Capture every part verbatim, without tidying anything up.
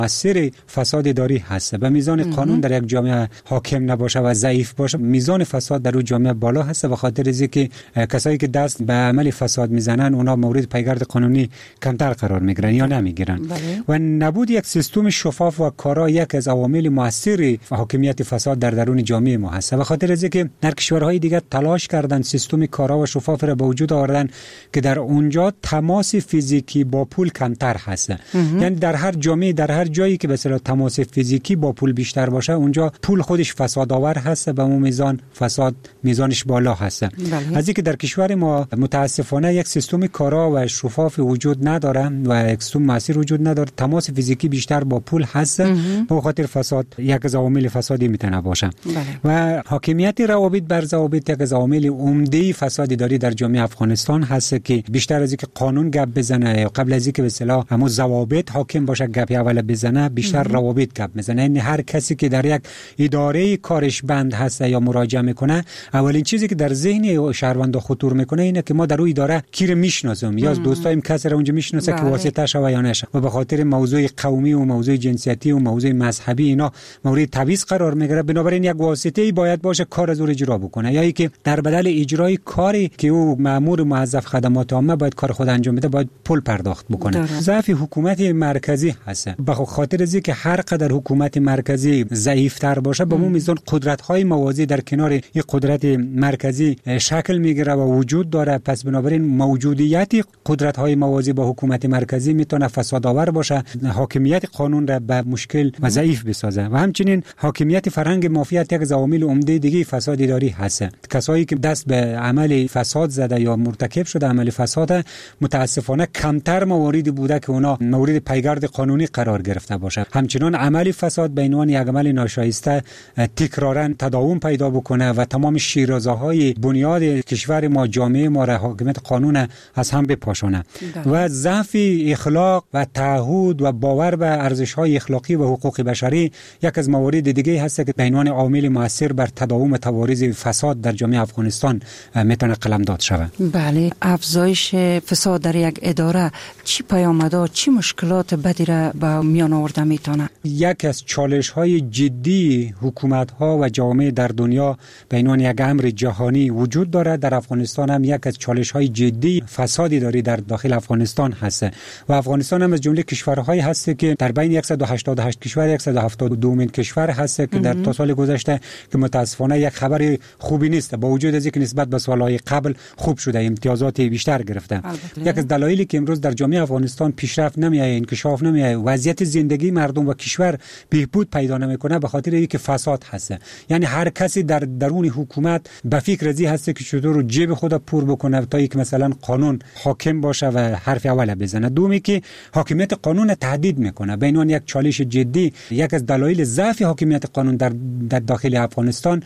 مؤثر فساد اداری هست. به میزان قانون در یک جامعه حاکم نباشه و ضعیف باشه، میزان فساد در اون جامعه بالا هست. و خاطر از اینکه کسایی که دست به عمل فساد میزنن اونا مورد پیگرد قانونی کمتر قرار میگیرن یا نمیگیرن. و نبود یک سیستم شفاف و کارا یک از عوامل مؤثر حاکمیت فساد در درون جامعه ما هست. و خاطر از اینکه در کشورهای دیگه تلاش کردن سیستم کارا و شفاف را به وجود آوردن که در اونجا تماس فیزیکی با پول کمتر هست. یعنی در هر جامعه، در هر جایی که به اصطلاح تماس فیزیکی با پول بیشتر باشه، اونجا پول خودش فسادآور هست، به اون میزان فساد میزانش بالا هست. بله. از اینکه در کشور ما متاسفانه یک سیستم کارا و شفاف وجود نداره و یک سیستم مؤثر وجود نداره، تماس فیزیکی بیشتر با پول هست، به خاطر فساد یک از عوامل فسادی میتونه باشه. بله. و حاکمیت روابط بر ضوابط یک از عوامل عمده فساد اداری در جامعه افغانستان هست که بیشتر از اینکه قانون گپ بزنه، قبل از اینکه به اصطلاح همون ضوابط حاکم باشه گپ اول بزنه، بیشتر روابط گپ میزنه. یعنی هر کسی که در یک اداره کارش بند هست یا مراجعه میکنه، اولین چیزی که در ذهن شهروند خطور میکنه اینه که ما در اون اداره کی رو میشناسم یا از دوستایم کسی رو اونجا میشناسه که واسطه شوه یا نشه. و به خاطر موضوع قومی و موضوع جنسیتی و موضوع مذهبی اینا مورد تبعیض قرار میگیره. بنابراین یک واسطه‌ای باید باشه کار از او اجرا بکنه، یا اینکه در بدل اجرای کاری که او مأمور موظف خدمات عامه باید کار خود انجام بده باید پول پرداخت بکنه. ضعف حکومت مرکزی هست. به خاطر از اینکه هر قدر حکومت مرکزی ضعیف‌تر باشه، به اون میزان قدرت‌های موازی در کنار این قدرت مرکزی شکل میگیره و وجود داره. پس بنابراین موجودیت قدرت‌های موازی با حکومت مرکزی میتونه فسادآور باشه، حاکمیت قانون را به مشکل و ضعیف بسازه. و همچنین حاکمیت فرهنگ مافیات یک از عوامل عمده دیگه فساد اداری هست. کسایی که دست به عمل فساد زده یا مرتکب شده عمل فساد، متاسفانه کمتر مواردی بوده که اونا مورد پیگرد قانونی قرار گرفته باشه. همچنین عمل فساد به عنوان یک عمل ناشایسته تکرارا تداوم پیدا بکنه و تمام شیرازه‌های بنیاد کشور ما، جامعه ما را، حاکمیت قانون از هم بپاشونه. و ضعف اخلاق و تعهد و باور به ارزش‌های اخلاقی و حقوق بشری یک از موارد دیگه هست که به عنوان عامل مؤثر بر تداوم تواریز فساد در جامعه افغانستان میتونه قلمداد شود. بله، افزایش فساد در یک اداره چی پیامدها، چی مشکلات بدی را به میان آورده میتونه؟ یک از چالش‌های جدی حکومت‌ها و جامعه در دنیا به عنوان یک امر جهانی وجود دارد. در افغانستان هم یک از چالش‌های جدی فسادی داری در داخل افغانستان هست و افغانستان هم از جمله کشورهایی هست که در بین صد و هشتاد و هشت کشور صد و هفتاد و دو کشور هست که در تا سال گذشته که متاسفانه یک خبر خوبی نیست، با وجود از اینکه نسبت به سالهای قبل خوب شده، امتیازات بیشتر گرفته. یک از دلایلی که امروز در جامعه افغانستان پیشرفت نمی‌آید، انکشاف نمی‌آید، وضعیت زندگی مردم و کشور بهبود پیدا نمی‌کنه، به خاطر اینکه فساد هست. یعنی هر کسی در درون حکومت به فکر ازی هست که چطور جیب خود پر بکنه تا اینکه مثلا قانون حاکم باشه و حرف اول بزنه. دومی که حاکمیت قانون تهدید میکنه، به عنوان یک چالش جدی. یک از دلایل ضعف حاکمیت قانون در در داخل افغانستان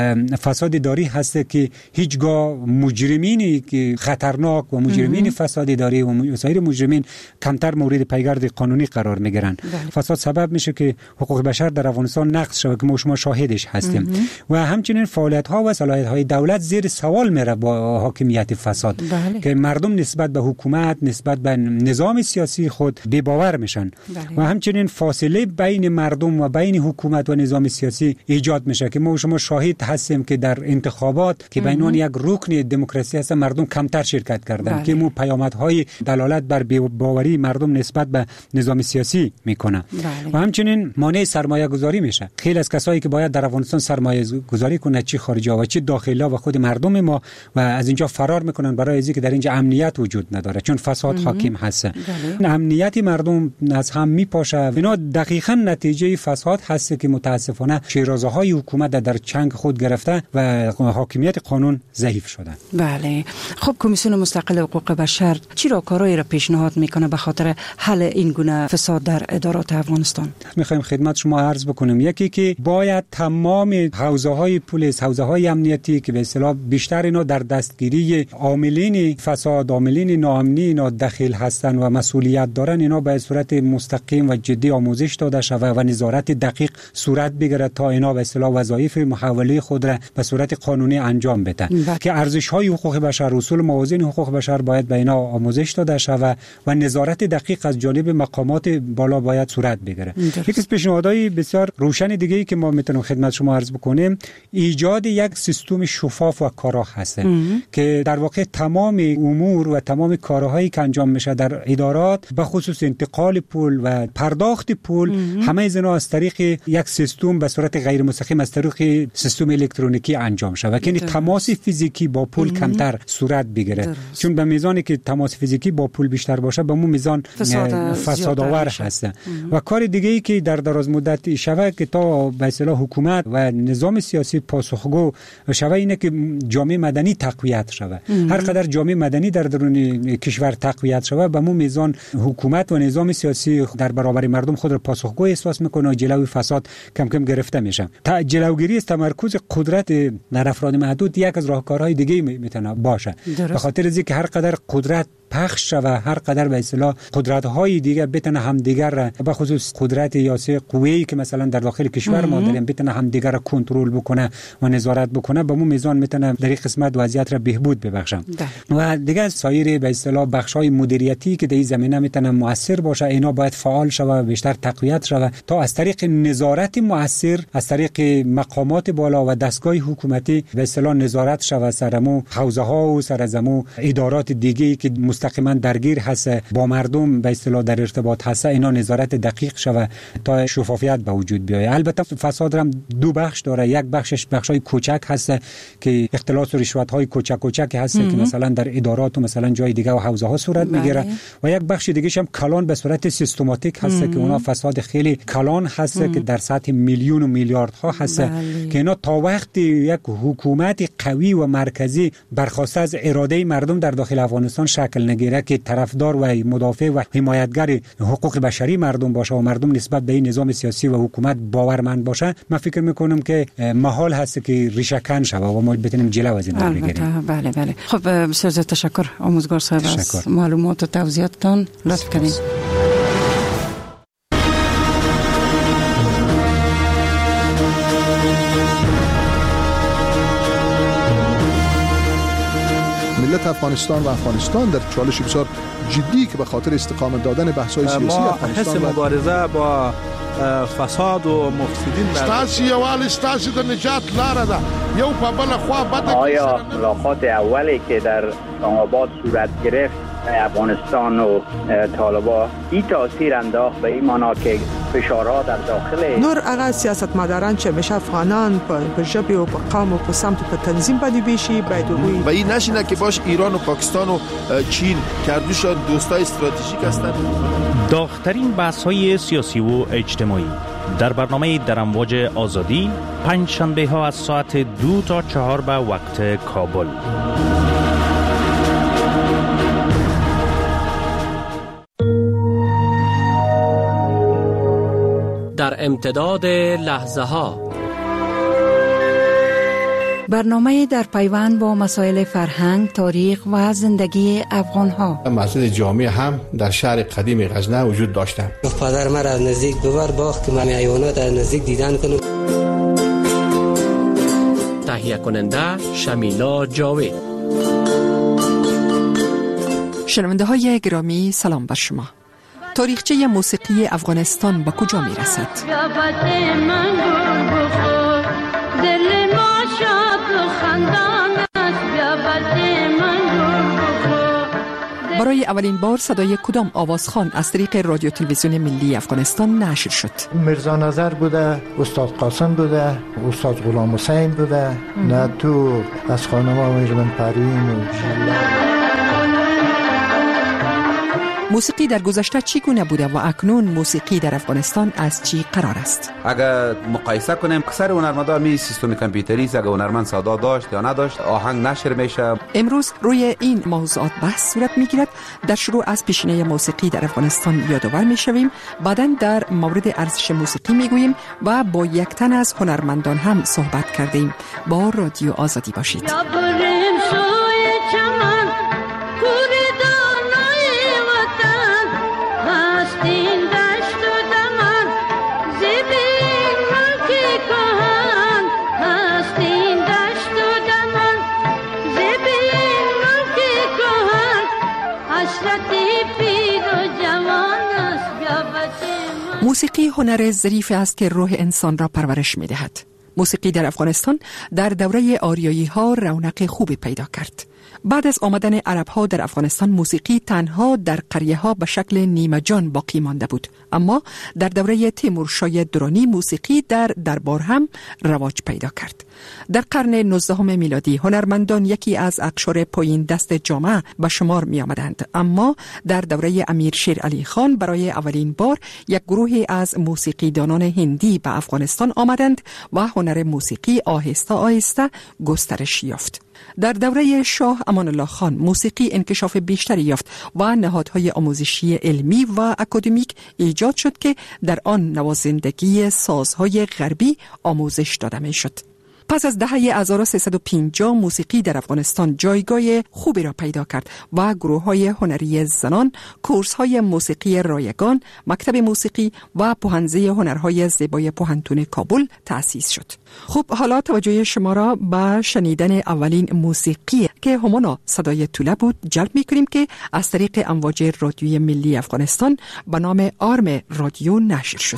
فساد اداری هست که هیچگاه مجرمینی که خطرناک و مجرمین فساد اداری و سایر مجرمین کمتر مورد پیگرد قانونی قرار میگیرن. فساد سبب میشه که حقوق بشر در افغانستان نقض شود که ما شما شاهدش هستیم. و همچنین فعالیت ها و صلاحیت های دولت زیر سوال میره با حاکمیت فساد. بله. که مردم نسبت به حکومت، نسبت به نظام سیاسی خود بی باور میشن. بله. و همچنین فاصله بین مردم و بین حکومت و نظام سیاسی ایجاد میشه که ما شما شاهد هستیم که در انتخابات که به عنوان یک رکن دموکراسی هست مردم کمتر شرکت کردن. بله. که مو پیامدهای دلالت بر بی باوری مردم نسبت به نظام سیاسی میکنه. بله. و همچنین مانع سرمایه گذاری میشه. خیلی از کسایی که باید در افغانستان سرمایه گذاری کنه، چی خارجی ها و چی داخلی ها و خود مردم ما، و از اینجا فرار میکنن برای اینکه در اینجا امنیت وجود نداره چون فساد حاکم هست. بله. امنیت مردم از هم میپاشه. اینا دقیقاً نتیجه فساد هست که متاسفانه شیرازه‌های حکومت در چنگ خود گرفته و حاکمیت قانون ضعیف شده. بله. خب کمیسیون مستقل حقوق بشر چی راهکارهایی را پیشنهاد میکنه به خاطر حل این گونه فساد در ادارات افغانستان؟ میخوایم خدمت شما عرض بکنیم یکی که باید تمام حوزه‌های پلیس، حوزه‌های امنیتی که به اصطلاح بیشتر اینا در دستگیری عاملین فساد، عاملین ناامنی اینا دخیل هستن و مسئولیت دارن، اینا به صورت مستقیم و جدی آموزش داده شود و نظارت دقیق صورت بگیرد تا اینا به اصطلاح وظایف محوله خود را به صورت قانونی انجام بدن. که ارزش‌های حقوق بشر، اصول موازین حقوق بشر باید به اینا آموزش داده شود و نظارت دقیق از جانب مقامات بالا باید صورت بگیره. یکی از پیشنهادهای بسیار روشن دیگه ای که ما میتونیم خدمت شما عرض بکنیم ایجاد یک سیستم شفاف و کارا هست که در واقع تمام امور و تمام کارهایی که انجام میشه در ادارات به خصوص انتقال پول و پرداخت پول همه از اینا از طریق یک سیستم به صورت غیر مستقیم از طریق سیستم الکترونیکی انجام شود که تماس فیزیکی با پول کمتر صورت بگیره. چون به میزانی که تماس فیزیکی با پول بیشتر باشه به اون میزان فساد فسادآور هست. و کار دیگه ای که در دراز مدت شود که تا به اصطلاح حکومت و نظام سیاسی پاسخگو شود اینه که جامعه مدنی تقویت شود. هر قدر جامعه مدنی در درون کشور تقویت شود به اون میزان حکومت و نظام سیاسی در برابر مردم خود را پاسخگو احساس میکنه و جلوی فساد کم کم گرفته میشه. تا جلوگیری از تمرکز قدرت در افراد محدود یک از راهکارهای دیگه میتونه باشه. به خاطر از اینکه هر قدر قدرت پخش شود هر قدر به اصطلاح قدرت‌های دیگه بتونه همدیگر را به خصوص قدرت یاسه قویی که مثلا در داخل کشور ما داریم بتونه همدیگر را کنترل بکنه و نظارت بکنه به اون میزان میتونه در این قسمت وضعیت را بهبود ببخشه. و دیگه سایر به اصطلاح بخش‌های مدیریتی که در این زمینه میتونه موثر باشه اینا باید فعال شوه بیشتر تقویت شوه تا از طریق نظارت موثر از طریق مقامات بالا و دستگاه حکومتی به اصطلاح نظارت شوه سرمو حوزه‌ها و سرزمو ادارات دیگه‌ای که مستقیما درگیر هست با مردم به اصطلاح در ارتباط هست اینا نظارت دقیق شوه تا شفافیت به وجود بیاید. البته فساد هم دو بخش داره. یک بخشش بخشای کوچک هست که اختلاس و رشوت های کوچک کوچک هست که مثلا در ادارات و مثلا جای دیگه و حوزه ها صورت میگیره و یک بخش دیگه هم کلان به صورت سیستماتیک هست که اونا فساد خیلی کلان هست که در سطح میلیون و میلیاردها هست بله. که اینا تا وقتی یک حکومت قوی و مرکزی برخواسته از اراده مردم در داخل افغانستان شکل نگیره که طرفدار و مدافع و حمایتگر حقوق بشری مردم باشه و مردم نسبت به این نظام سیاسی و حکومت باورمند باشه من فکر میکنم که محال هست که ریشه کن شود و ما بتونیم جلو از این بگیریم. بله بله. خب بسیار زیاد تشکر آموزگار صاحب از معلومات و توضیحاتتان. لطف کنید. ملت افغانستان و افغانستان در چالش بسیار جدی که به خاطر استقامت دادن بحث‌های سیاسی افغانستان ما حس مبارزه با فساد و مفسدین ستاسي یوال ستاسي د نجات لاره ده یو په بل خوا بده. آیا ملاقات اولی که در آباد صورت گرفت افغانستان و طالبان این تاثیر انداخت به این معنا که فشارها در داخل نور هغه سیاستمداران چې مشه افغانان په ژبه او په قوم او په سمت په تنظیم باندې بشي باید وي و این نشینه که باش ایران و پاکستان و چین کردوشان دوستای استراتژیک هستند. داغ‌ترین بحث‌های سیاسی و اجتماعی در برنامه در امواج آزادی پنج شنبه ها از ساعت دو تا چهار به وقت کابل. در امتداد لحظه ها برنامه در پیوند با مسائل فرهنگ، تاریخ و زندگی افغان ها. مسجد جامع هم در شهر قدیم غزنه وجود داشته. پدر مرا از نزدیک ببر باخت که من حیوانات از نزدیک دیدن کنم. تهیه کننده شمیلا جاوید. شنونده های گرامی سلام بر شما. تاریخچه موسیقی افغانستان به کجا می رسد؟ برای اولین بار صدای کدام آوازخوان از طریق رادیو تلویزیون ملی افغانستان نشر شد؟ میرزا نظر بوده، استاد قاسم بوده، استاد غلام حسین بوده، نه تو از خانما میرمن پروین و موسیقی در گذشته چگونه بوده و اکنون موسیقی در افغانستان از چی قرار است؟ اگر مقایسه کنیم اکثر هنرمندان می سیستم کامپیوتری است، اگر هنرمند صدا داشت یا نداشت آهنگ نشر میشه. امروز روی این موضوعات بحث صورت میگیرد. در شروع از پیشینه موسیقی در افغانستان یادآور میشویم، بعداً در مورد ارزش موسیقی میگوییم و با یک تن از هنرمندان هم صحبت کردیم. با رادیو آزادی باشید. موسیقی هنر ظریف است که روح انسان را پرورش می دهد. موسیقی در افغانستان در دوره آریایی ها رونق خوبی پیدا کرد. بعد از آمدن عرب ها در افغانستان موسیقی تنها در قریه ها به شکل نیمه جان باقی مانده بود، اما در دوره تیمورشاه درانی موسیقی در دربار هم رواج پیدا کرد. در قرن نوزدهم میلادی هنرمندان یکی از اقشار پایین دست جامعه به شمار می آمدند، اما در دوره امیر شیر علی خان برای اولین بار یک گروهی از موسیقیدانان هندی به افغانستان آمدند و هنر موسیقی آهسته آهسته گسترش یافت. در دوره شاه امان الله خان موسیقی انکشاف بیشتری یافت و نهادهای آموزشی علمی و اکادمیک ایجاد شد که در آن نوازندگی سازهای غربی آموزش داده می شد. پس از دهه هزار و سیصد و پنجاه موسیقی در افغانستان جایگاه خوبی را پیدا کرد و گروه‌های هنری زنان، کورس‌های موسیقی رایگان، مکتب موسیقی و پوهنځی هنرهای زیبای پوهنتون کابل تأسیس شد. خب حالا توجه شما را به شنیدن اولین موسیقی که همانا صدای توله بود جلب می‌کنیم که از طریق امواج رادیوی ملی افغانستان به نام آرم رادیو نشر شد.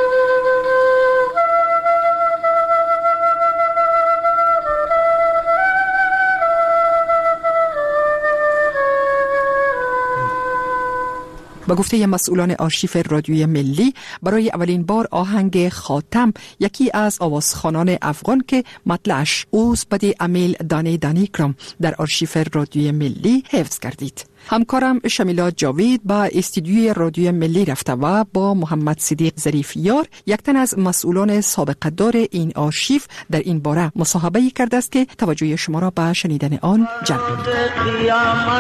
با گفته مسئولان آرشیف رادیوی ملی برای اولین بار آهنگ خاتم یکی از آوازخوانان افغان که مطلعش اوز بدی امیل دانی دانی کرم در آرشیف رادیوی ملی حفظ گردید. همکارم شمیلا جاوید با استودیوی رادیوی ملی رفته و با محمد صدیق ظریفیار یک تن از مسئولان سابقه دار این آرشیف در این باره مصاحبه کرده است که توجه شما را به شنیدن آن جلب می‌کنیم.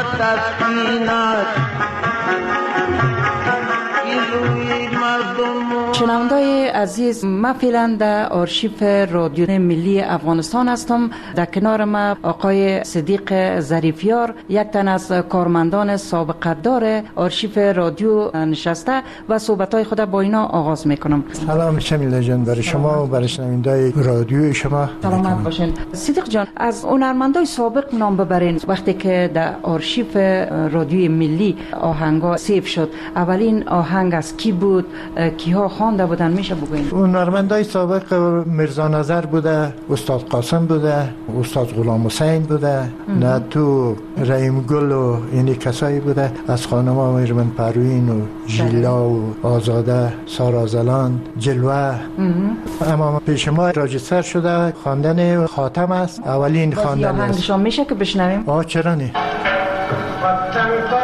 شنوندای عزیز، ما فعلا در آرشیف رادیو ملی افغانستان هستم. در کنار ما آقای صدیق ظریفیار، یک تن از کارمندان سابقه دار آرشیف رادیو نشسته و صحبت‌های خود با اینا آغاز میکنم. سلام شمیلا جان، برای شما و برای شنوندای رادیو شما سلامت باشین. صدیق جان، از هنرمندای سابق نام ببرین. وقتی که در آرشیف رادیوی ملی آهنگا سیو شد، اولین آهنگ از کی بود؟ کیها خوانده بودن؟ میشه بگوین؟ هنرمندای سابق میرزا نظر بوده، استاد قاسم بوده، استاد غلام حسین بوده، نه تو رحیم گل و اینی کسایی بوده. از خانم‌ها میرمن پروین و ژیلا و آزاده، سارا زلان، جلوه. اما پیش ما راجستر شده خواندن خاتم است. اولین خواندن است. آهنگش میشه که بشنویم؟ آه چرا نه؟